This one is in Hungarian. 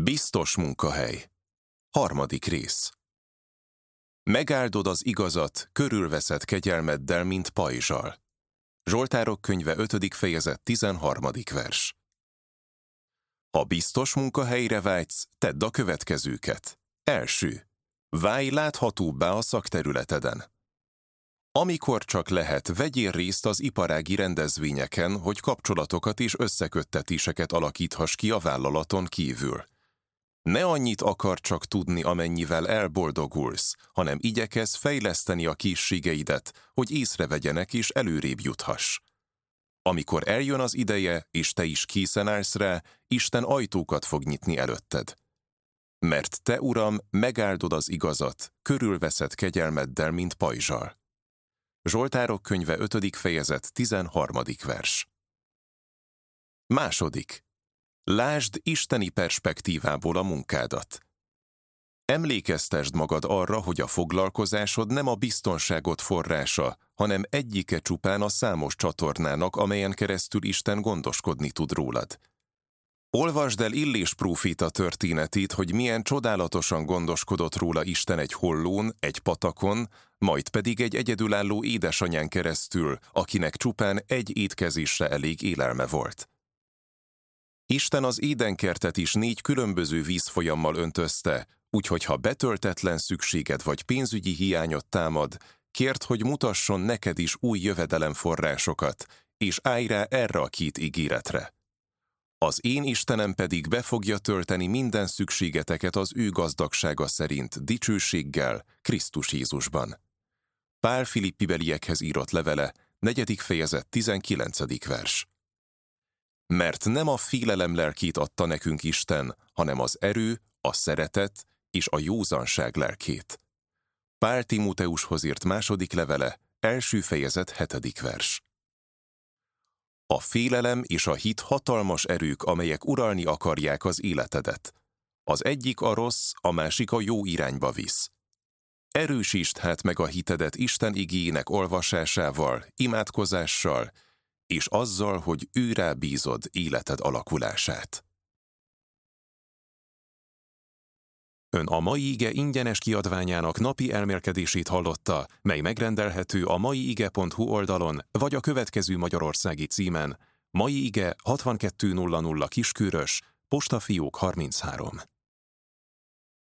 Biztos munkahely. Harmadik rész. Megáldod az igazat, körülveszed kegyelmeddel, mint pajzsal. Zsoltárok könyve 5. fejezet 13. vers. Ha biztos munkahelyre vágysz, tedd a következőket. Első. Válj láthatóbbá a szakterületeden. Amikor csak lehet, vegyél részt az iparági rendezvényeken, hogy kapcsolatokat és összeköttetéseket alakíthass ki a vállalaton kívül. Ne annyit akar csak tudni, amennyivel elboldogulsz, hanem igyekezz fejleszteni a készségeidet, hogy észrevegyenek és előrébb juthass. Amikor eljön az ideje, és te is készen állsz rá, Isten ajtókat fog nyitni előtted. Mert te, Uram, megáldod az igazat, körülveszed kegyelmeddel, mint pajzsal. Zsoltárok könyve 5. fejezet 13. vers. Második. Lásd isteni perspektívából a munkádat. Emlékeztesd magad arra, hogy a foglalkozásod nem a biztonságot forrása, hanem egyike csupán a számos csatornának, amelyen keresztül Isten gondoskodni tud rólad. Olvasd el Illés próféta történetét, hogy milyen csodálatosan gondoskodott róla Isten egy hollón, egy patakon, majd pedig egy egyedülálló édesanyán keresztül, akinek csupán egy étkezésre elég élelme volt. Isten az édenkertet is 4 különböző vízfolyammal öntözte, úgyhogy ha betöltetlen szükséged vagy pénzügyi hiányot támad, kérd, hogy mutasson neked is új jövedelemforrásokat, és állj rá erre a 2 ígéretre. Az én Istenem pedig be fogja tölteni minden szükségeteket az ő gazdagsága szerint, dicsőséggel, Krisztus Jézusban. Pál Filippibeliekhez írott levele, 4. fejezet 19. vers. Mert nem a félelem lelkét adta nekünk Isten, hanem az erő, a szeretet és a józanság lelkét. Pál Timóteushoz írt 2. levele, 1. fejezet 7. vers. A félelem és a hit hatalmas erők, amelyek uralni akarják az életedet. Az egyik a rossz, a másik a jó irányba visz. Erősítsd hát meg a hitedet Isten igéjének olvasásával, imádkozással, és azzal, hogy őrá bízod életed alakulását. Ön a Mai Ige ingyenes kiadványának napi elmélkedését hallotta, mely megrendelhető a maiige.hu oldalon, vagy a következő magyarországi címen: Mai Ige 6200 Kiskörös, Postafiók 33.